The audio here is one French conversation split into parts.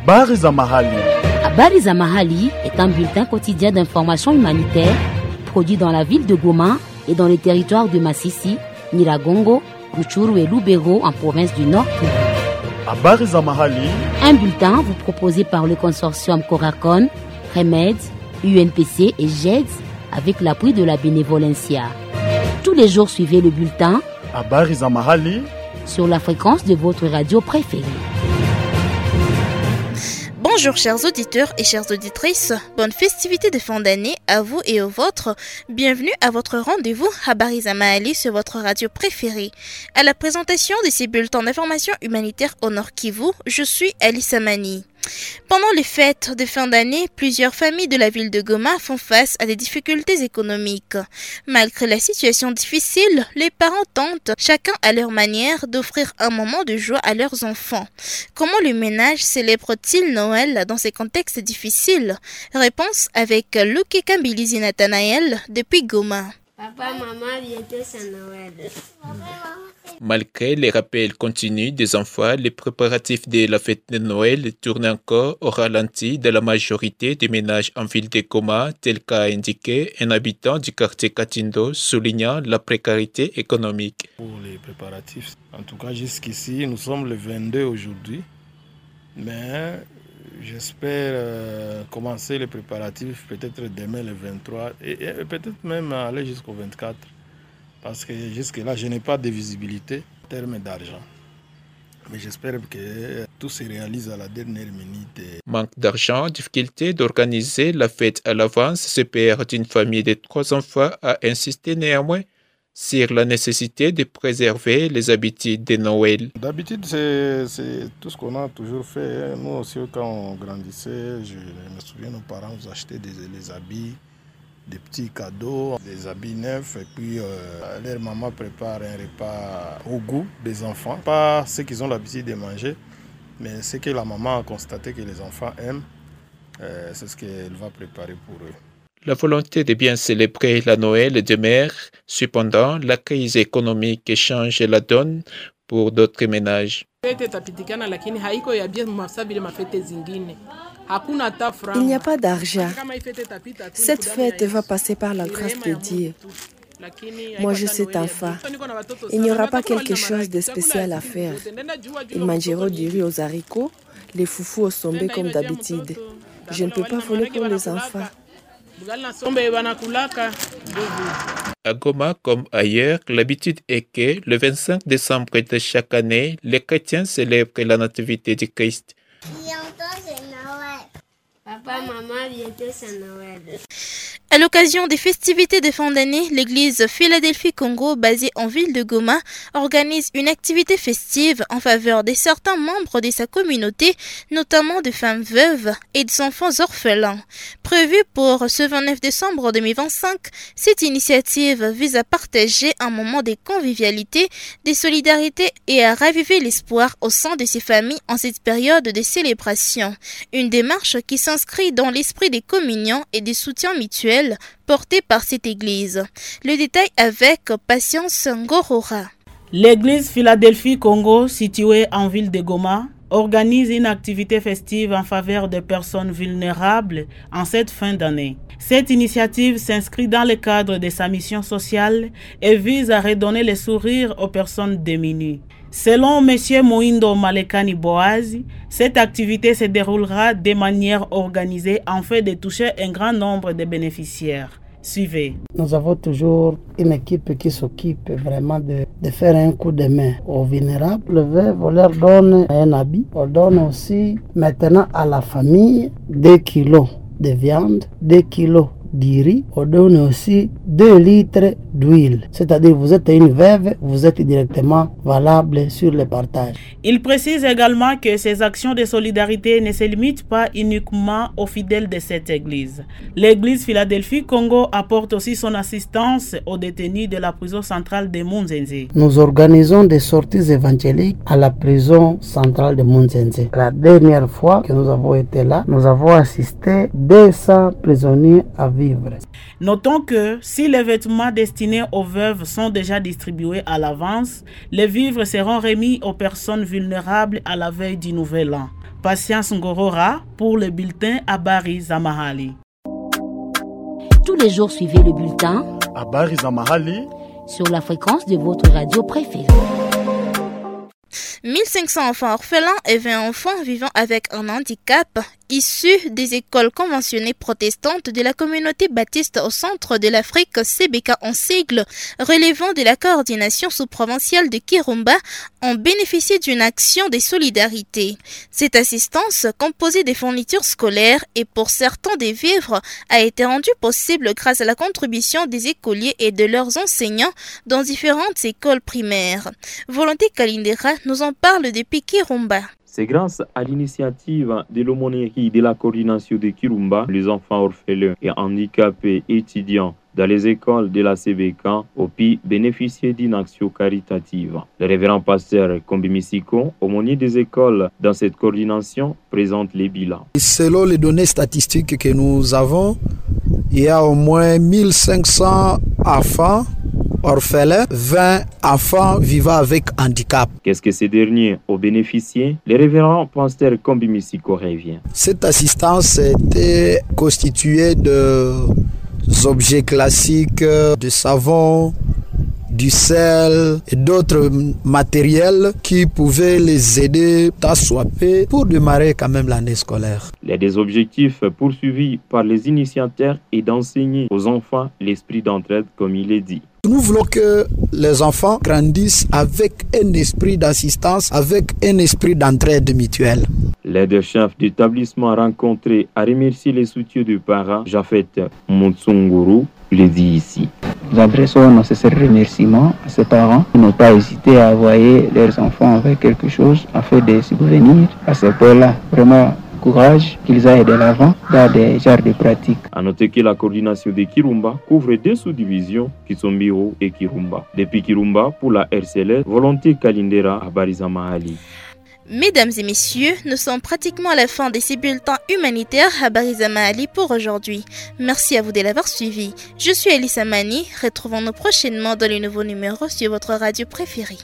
Habari za mahali. Habari za mahali est un bulletin quotidien d'information humanitaire produit dans la ville de Goma et dans les territoires de Masisi, Nyiragongo, Rutshuru et Lubero en province du Nord Kivu. Habari za mahali. Un bulletin vous proposé par le consortium Coracon, Remed, UNPC et GEDS avec l'appui de la Bénévolencia. Tous les jours, suivez le bulletin Habari za mahali sur la fréquence de votre radio préférée. Bonjour chers auditeurs et chères auditrices, bonne festivité de fin d'année à vous et aux vôtres. Bienvenue à votre rendez-vous Habari za Mahali sur votre radio préférée. À la présentation de ces bulletins d'information humanitaire au Nord Kivu, je suis Alice Amani. Pendant les fêtes de fin d'année, plusieurs familles de la ville de Goma font face à des difficultés économiques. Malgré la situation difficile, les parents tentent, chacun à leur manière, d'offrir un moment de joie à leurs enfants. Comment le ménage célèbre-t-il Noël dans ces contextes difficiles? Réponse avec Luke Kambilizi Nathanaël depuis Goma. Papa, maman, bientôt c'est Noël. Malgré les rappels continus des enfants, les préparatifs de la fête de Noël tournent encore au ralenti de la majorité des ménages en ville de Goma, tel qu'a indiqué un habitant du quartier Katindo, soulignant la précarité économique. Pour les préparatifs, en tout cas jusqu'ici, nous sommes le 22 aujourd'hui, mais j'espère commencer les préparatifs peut-être demain le 23 et peut-être même aller jusqu'au 24. Parce que jusque-là, je n'ai pas de visibilité en termes d'argent. Mais j'espère que tout se réalise à la dernière minute. Manque d'argent, difficulté d'organiser la fête à l'avance, ce père d'une famille de 3 enfants a insisté néanmoins sur la nécessité de préserver les habitudes de Noël. D'habitude, c'est tout ce qu'on a toujours fait. Nous aussi, quand on grandissait, je me souviens, nos parents nous achetaient des habits, des petits cadeaux, des habits neufs, et puis leur maman prépare un repas au goût des enfants. Pas ce qu'ils ont l'habitude de manger, mais ce que la maman a constaté que les enfants aiment, c'est ce qu'elle va préparer pour eux. La volonté de bien célébrer la Noël demeure, cependant, la crise économique change la donne pour d'autres ménages. Il n'y a pas d'argent. Cette fête va passer par la grâce de Dieu. Moi, je suis enfant. Il n'y aura pas quelque chose de spécial à faire. Ils mangeront du riz aux haricots, les foufous au sombé comme d'habitude. Je ne peux pas voler pour les enfants. À Goma comme ailleurs, l'habitude est que le 25 décembre de chaque année, les chrétiens célèbrent la nativité du Christ. Bientôt c'est Noël. Papa, maman, bientôt c'est Noël. À l'occasion des festivités de fin d'année, l'église Philadelphie Congo, basée en ville de Goma, organise une activité festive en faveur de certains membres de sa communauté, notamment de femmes veuves et d'enfants orphelins. Prévue pour ce 29 décembre 2025, cette initiative vise à partager un moment de convivialité, de solidarité et à raviver l'espoir au sein de ces familles en cette période de célébration. Une démarche qui s'inscrit dans l'esprit des communions et des soutiens mutuels porté par cette église. Le détail avec Patience Ngorora. L'église Philadelphie Congo, située en ville de Goma, organise une activité festive en faveur des personnes vulnérables en cette fin d'année. Cette initiative s'inscrit dans le cadre de sa mission sociale et vise à redonner le sourire aux personnes démunies. Selon M. Moindo Malekani Boazi, cette activité se déroulera de manière organisée afin de toucher un grand nombre de bénéficiaires. Suivez. Nous avons toujours une équipe qui s'occupe vraiment de faire un coup de main aux vulnérables. Le veuve, on leur donne un habit. On donne aussi maintenant à la famille 2 kilos de viande, 2 kilos de riz. On donne aussi 2 litres d'huile. C'est-à-dire vous êtes une veuve, vous êtes directement valable sur le partage. Il précise également que ces actions de solidarité ne se limitent pas uniquement aux fidèles de cette église. L'église Philadelphie Congo apporte aussi son assistance aux détenus de la prison centrale de Munzenze. Nous organisons des sorties évangéliques à la prison centrale de Munzenze. La dernière fois que nous avons été là, nous avons assisté 200 prisonniers à vivre. Notons que si les vêtements destinés aux veuves sont déjà distribués à l'avance, les vivres seront remis aux personnes vulnérables à la veille du nouvel an. Patience Ngorora pour le bulletin Habari za Mahali. Tous les jours, suivez le bulletin Habari za Mahali sur la fréquence de votre radio préférée. 1500 enfants orphelins et 20 enfants vivant avec un handicap issus des écoles conventionnées protestantes de la communauté baptiste au centre de l'Afrique, CBK en sigle, relevant de la coordination sous-provinciale de Kirumba, ont bénéficié d'une action de solidarité. Cette assistance, composée des fournitures scolaires et pour certains des vivres, a été rendue possible grâce à la contribution des écoliers et de leurs enseignants dans différentes écoles primaires. Volonté Kalindera nous en parle depuis Kirumba. C'est grâce à l'initiative de l'aumônerie de la coordination de Kirumba, les enfants orphelins et handicapés étudiants dans les écoles de la CBK ont pu bénéficier d'une action caritative. Le révérend pasteur Kombimisiko, aumônier des écoles dans cette coordination, présente les bilans. Selon les données statistiques que nous avons, il y a au moins 1500 enfants orphelins, 20 enfants vivant avec handicap. Qu'est-ce que ces derniers ont bénéficié? Le révérend pasteur Kombimisiko revient. Cette assistance était constituée de objets classiques, de savon, du sel et d'autres matériels qui pouvaient les aider à swapper pour démarrer quand même l'année scolaire. L'un des objectifs poursuivis par les initiateurs est d'enseigner aux enfants l'esprit d'entraide, comme il est dit. Nous voulons que les enfants grandissent avec un esprit d'assistance, avec un esprit d'entraide mutuelle. L'aide chef d'établissement rencontré a remercié les soutiens du parent Jafet Moutsunguru, le dit ici. Nous adressons nos sincères remerciements à ces parents qui n'ont pas hésité à envoyer leurs enfants avec quelque chose afin de subvenir à ces peurs-là. Vraiment, courage qu'ils aillent de l'avant dans des genres de pratiques. À noter que la coordination de Kirumba couvre deux sous-divisions qui sont Miro et Kirumba. Depuis Kirumba, pour la RCL, Volonté Kalindera à Habari za Mahali. Mesdames et messieurs, nous sommes pratiquement à la fin de ces bulletins humanitaires Habari za Mahali pour aujourd'hui. Merci à vous de l'avoir suivi. Je suis Elissa Mani. Retrouvons-nous prochainement dans les nouveaux numéros sur votre radio préférée.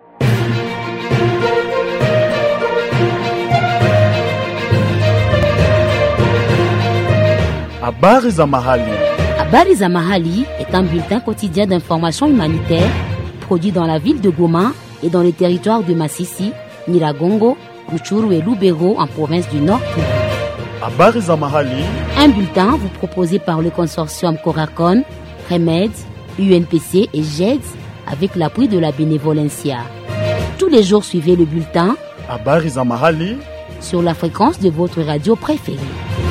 Habari za Mahali. Habari za Mahali est un bulletin quotidien d'information humanitaire produit dans la ville de Goma et dans les territoires de Masisi, Nyiragongo, Rutshuru et Lubero en province du Nord. Habari za Mahali. Un bulletin vous proposé par le consortium Coracon, Remed, UNPC et GEDS avec l'appui de la Bénévolencia. Tous les jours, suivez le bulletin Habari za Mahali sur la fréquence de votre radio préférée.